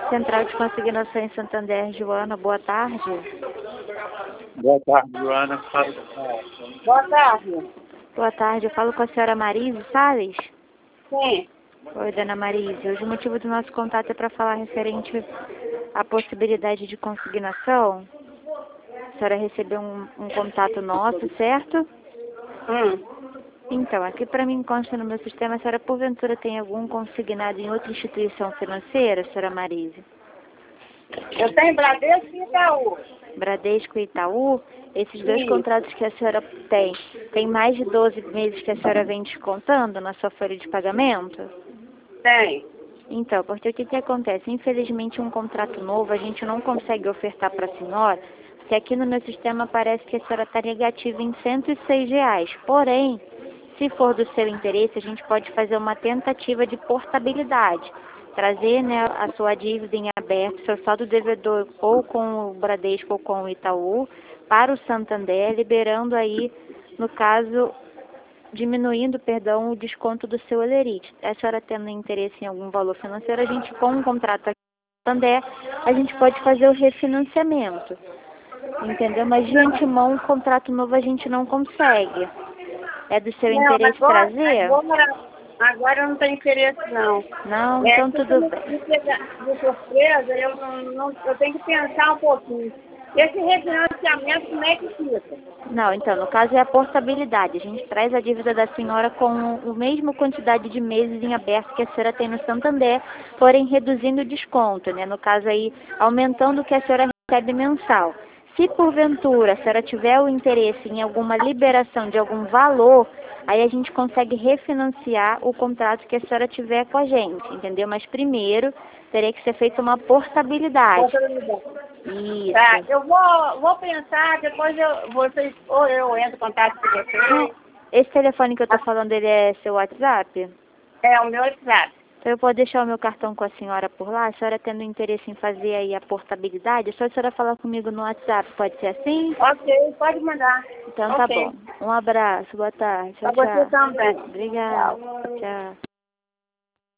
Central de Consignação em Santander, Joana, boa tarde. Boa tarde, Joana. Boa tarde. Boa tarde, eu falo com a senhora Marise Salles? Sim. Oi, dona Marise. Hoje o motivo do nosso contato é para falar referente à possibilidade de consignação. A senhora recebeu um contato nosso, certo? Então, aqui para mim consta no meu sistema, a senhora porventura tem algum consignado em outra instituição financeira, senhora Marise? Eu tenho Bradesco e Itaú. Bradesco e Itaú, esses dois contratos que a senhora tem mais de 12 meses que a senhora vem descontando na sua folha de pagamento? Tem. Então, porque o que acontece? Infelizmente, um contrato novo a gente não consegue ofertar para a senhora, porque aqui no meu sistema parece que a senhora está negativa em R$106. Porém, se for do seu interesse, a gente pode fazer uma tentativa de portabilidade. Trazer, né, a sua dívida em aberto, seu saldo devedor ou com o Bradesco ou com o Itaú, para o Santander, liberando aí, no caso, diminuindo, perdão, o desconto do seu Elerite. A senhora tendo interesse em algum valor financeiro, a gente, com um contrato aqui no Santander, a gente pode fazer o refinanciamento. Entendeu? Mas de antemão, um contrato novo a gente não consegue. É do seu interesse trazer? Agora eu não tenho interesse, não. Não, então tudo bem. De surpresa, eu tenho que pensar um pouquinho. Esse refinanciamento, como é que fica? Não, então, no caso é a portabilidade. A gente traz a dívida da senhora com a mesma quantidade de meses em aberto que a senhora tem no Santander, porém reduzindo o desconto, né? No caso aí, aumentando o que a senhora recebe mensal. Se porventura a senhora tiver o interesse em alguma liberação de algum valor, aí a gente consegue refinanciar o contrato que a senhora tiver com a gente, entendeu? Mas primeiro teria que ser feita uma portabilidade. Isso. Tá, eu vou pensar, depois eu entro em contato com você. Esse telefone que eu tô falando, ele é seu WhatsApp? É o meu WhatsApp. Então eu posso deixar o meu cartão com a senhora por lá? A senhora tendo interesse em fazer aí a portabilidade, é só a senhora falar comigo no WhatsApp, pode ser assim? Ok, pode mandar. Então tá bom. Um abraço, boa tarde. Tchau, Pra você tchau. também. Obrigada. Tchau. Tchau.